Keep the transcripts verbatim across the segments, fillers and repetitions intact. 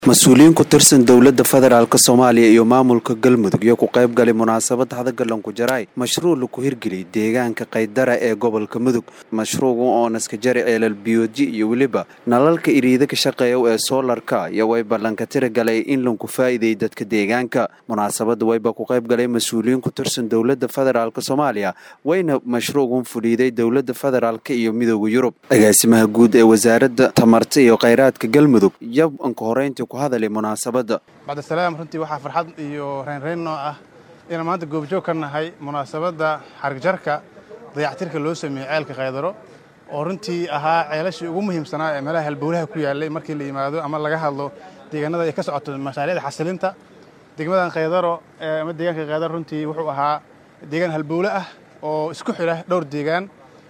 مسؤولين كترسن دولة فدرالك الصومالية iyo maamulka galmudug iyo ku qayb galay munaasabad hadagalan ku jaray mashruuc lagu hirgeliyay deegaanka qaydara ee gobolka mudug mashruucu oo naska jari eelal biyoji iyo waliba nalalka iriida ka shaqeeya ee solarka iyo way ballanka tira galay in lagu faa'iideeyo dadka deegaanka munaasabada wayba ku qayb galay mas'uuliyiin ku tirsan dowladda federaalka Soomaaliya wayna mashruucun fuliday dowladda federaalka iyo midowga Yurub agaasimaha guud ee wasaaradda tamarta iyo kheyraadka galmudug iyo anka horeynta ku hadalay munaasabada bacda salaam runtii waxa farxad iyo reen reen noo ah in maanta goobjoog ka nahay munaasabada xarigjarka dayactirka loo sameeyay ceelka qaydaro oo runtii ahaa ceelashii ugu muhiimsanaa ee meelaha halbowlaha ku yaalay markii la yimaado ama laga hadlo deegaanada ay ka socoto mashaariicda xasilinta degmadan qaydaro ama deegaanka qaydaro runtii wuxuu ahaa deegaan halbowle ah oo isku xira dhowr deegaan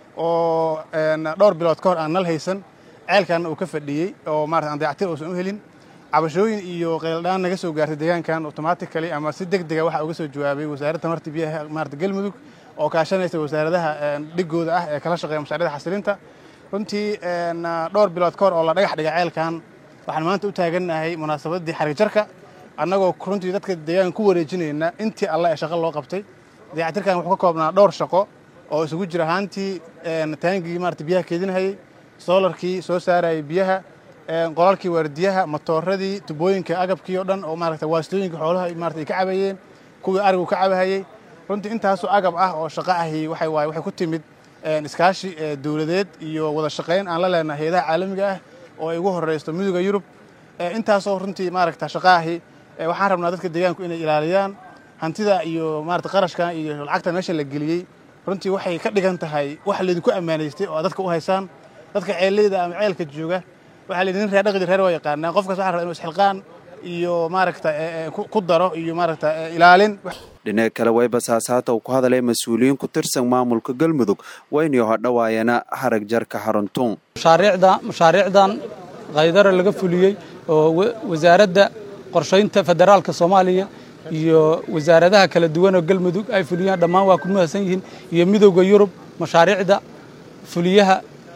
oo dhowr bilood ka hor aan nal haysan ceelkan uu ka fadhiyay oo maaragtay dayactir uusan u helin cabashooyin iyo qeyldaan naga soo gaartay deegaankan automatically ama si degdeg ah waxa uga soo jawaabay wasaaradda tamarta biyaha maarta galmudug oo kaashanaysa wasaaradaha dhigooda ah ee kala shaqeeya mashaariicda xasilinta runtii dhowr bilood ka hor oo la dhagax dhigay ceelkan waxaan maanta u taaganahay munaasabadii xarigjarka annagoo runtii dadka deegaanka ku wareejinayna intii alla ee shaqo loo qabtay dayactirkan wuxuu ka koobnaa dhowr shaqo oo isugu jira haantii taangii maarta biyaha keedinayay solarkii soo saarayay biyaha qolalkii waardiyaha matooradii tubooyinka agabkii oo dhan oo maaragtay waastooyinka xoolaha maaragtay ka cabayeen kuwii arigu ka cabahayay runtii intaas oo agab ah oo shaqo ahi waxay waay waxay ku timid iskaashi dawladeed iyo wada shaqeyn aan la leenahay hay'adaha caalamiga ah oo ay ugu horeysto midowga Yurub intaas oo runtii maaragtay shaqo ahi waxaan rabnaa dadka deegaanku inay ilaaliyaan hantida iyo maaragtay qarashka iyo lacagta meesha la geliyay runtii waxay ka dhigan tahay wax la idinku amaaneystay oo dadka u haysaan dadka ceeleyda ama ceelka jooga waxa la idin raadaqdi reer way yaqaanaan qofkaas waxa rabaa inuu isxilqaan iyo maaragtay ku daro iyo maaragtay ilaalin dhinaca kale way basaasaata ku hadalay mas'uuliyiin ku tirsan maamulka galmudug wayna hadhawaayana harag jarka xaruntoon mashaariicda mashaariicdan qaydara laga fuliyay oo wasaaradda qorsheynta federaalka Soomaaliya iyo wasaaradaha kala duwan oo galmudug ay fuliyaan dhammaan waa ku mahadsan yihiin iyo midowga Yurub mashaariicda fuliyaha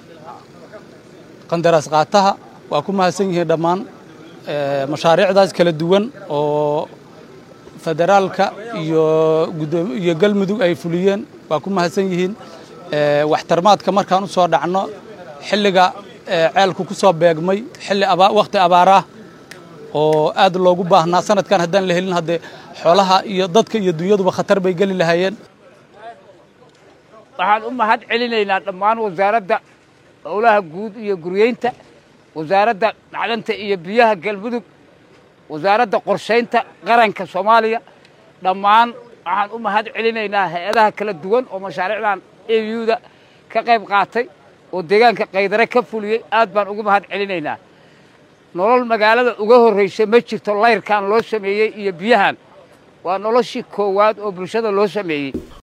qandaraas qaataha waa ku mahadsan yihiin dhammaan mashaariicdaas kala duwan oo federaalka iyo iyo galmudug ay fuliyeen waa ku mahadsan yihiin waxtarmaadka markaan u soo dhacno xilliga ceelku ku soo beegmay xilli waqti abaara oo aad loogu baahnaa sanadkan haddaan la helin hadde xoolaha iyo dadka iyo dunyaduba khatar bay gali lahaayeen waxaan u mahad celinaynaa dhammaan wasaaradda howlaha guud iyo guryeynta wasaaradda macdanta iyo biyaha galmudug wasaaradda qorsheynta qaranka Soomaaliya dhammaan waxaan u mahad celinaynaa hay'adaha kala duwan oo mashaariicdan E U-da ka qayb qaatay oo deegaanka qaydare ka fuliyay aad baan ugu mahad celinaynaa nolol magaalada uga horeysay ma jirto layrkan loo sameeyay iyo biyahan waa noloshii koowaad oo bulshada loo sameeyay